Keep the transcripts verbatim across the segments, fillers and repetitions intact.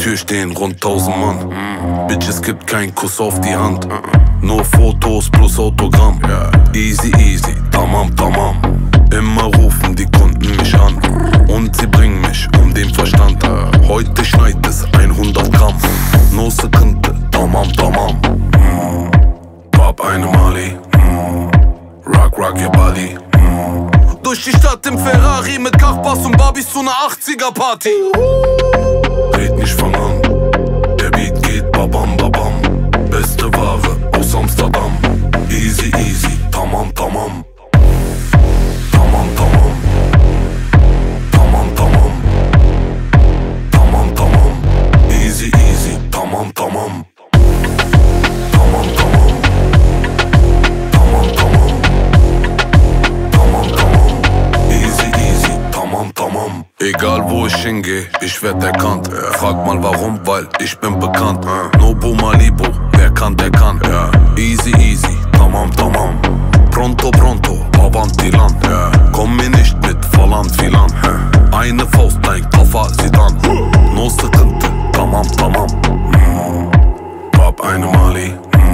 Tür stehen rund tausend Mann. Bitch, es gibt keinen Kuss auf die Hand. Nur Fotos plus Autogramm. Easy, easy, tamam, tamam. Immer rufen die Kunden mich an und sie bringen mich um den Verstand. Heute schneit es hundert Gramm. No Sekinte, tamam, tamam. Bab eine Mali. Rock, rock your body. Durch die Stadt im Ferrari mit Kachbass und Barbies zu ner achtziger Party. Red nicht von an, der Beat geht babam babam. Beste Ware aus Amsterdam. Easy easy, tamam tamam. Tamam tamam. Tamam tamam. Tamam tamam. Easy easy, tamam tamam. Tamam tamam. Tamam tamam. Tamam tamam. Easy easy, tamam tamam. Egal wo ich hingehe, ich werd erkannt. Frag mal warum, weil ich bin bekannt. Nobu Malibu, wer kann, der kann. Easy easy, tamam tamam. Pronto pronto, avanti land. Komm mir nicht mit Volland Filan. Eine Faust, dein Koffer, sie dann. No Sekinte, tamam tamam. Bab eine Mali.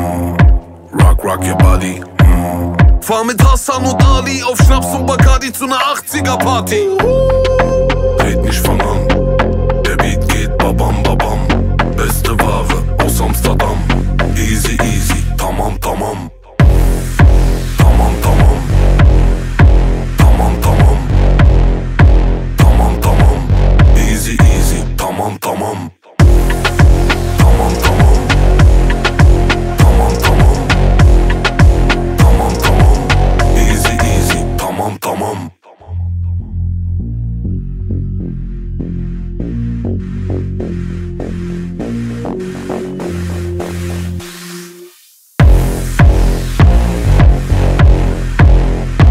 Rock rock your body. Fahr mit Hassan und Ali auf Schnaps und Bacardi zu ner achtziger Party. Red nicht von an, der Beat geht babam babam. Beste Ware aus Amsterdam. Easy easy, tamam tamam. Tamam tamam. Tamam tamam. Tamam tamam. Easy easy, tamam tamam. Tamam tamam. Tamam tamam. Tamam tamam. Easy easy, tamam tamam.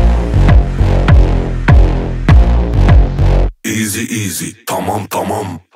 Easy easy, tamam tamam.